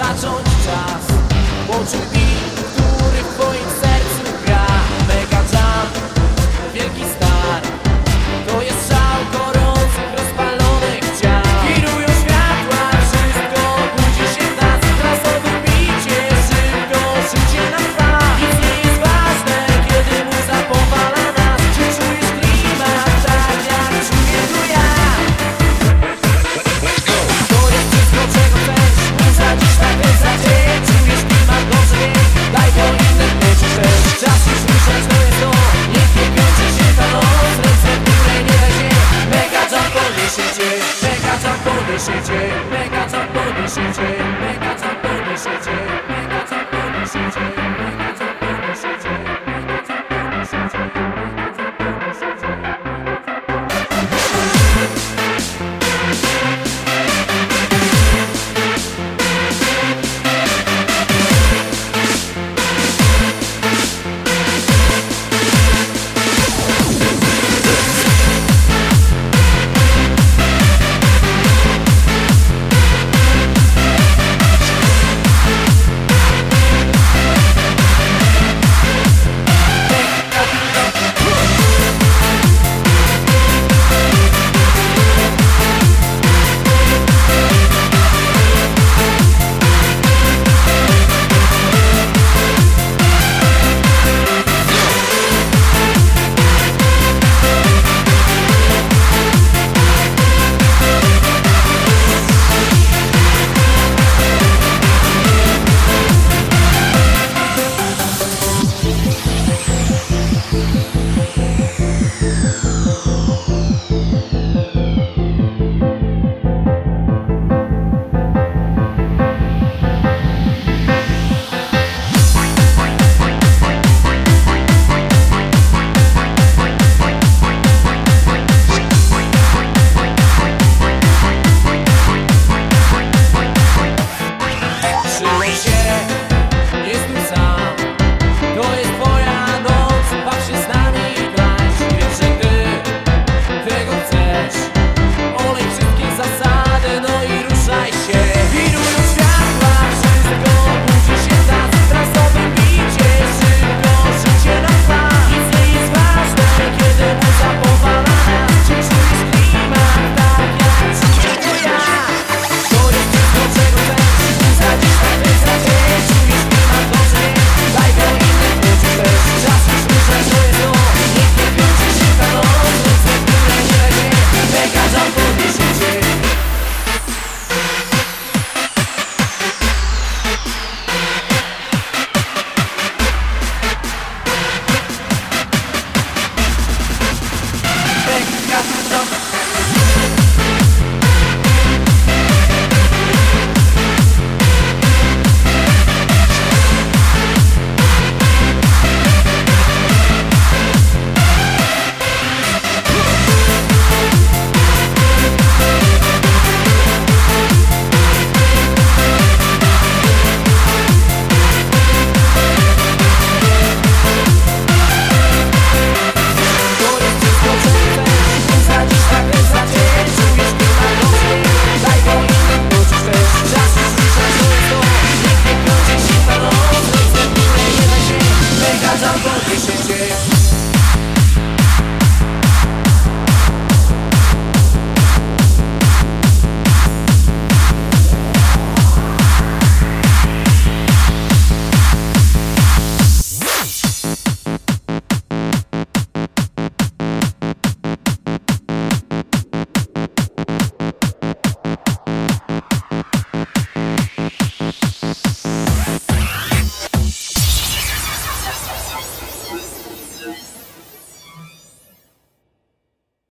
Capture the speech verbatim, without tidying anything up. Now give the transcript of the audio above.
zacząć czas. Łączy beat, który w twoim sercu gra. Mega Jam, wielki start. To jest szał gorących, rozpalonych ciał. Wirują światła, wszystko budzi się w nas. W rasowym bicie szybko życie nam trwa. Nic nie jest ważne, kiedy muza powala nas. Czy czujesz klimat, tak jak czuję tu ja? To jest wszystko, czego chcesz. Muza dziś nakręca cię. Czujesz klimat, dobrze wiesz. Daj go innym poczuć też. Czas już ruszać, to jest to. Niech nie kończy się ta noc. Ręce w górę, nie daj się. Mega Jam podniesie cię. Mega Jam podniesie cię. Mega Jam podniesie cię.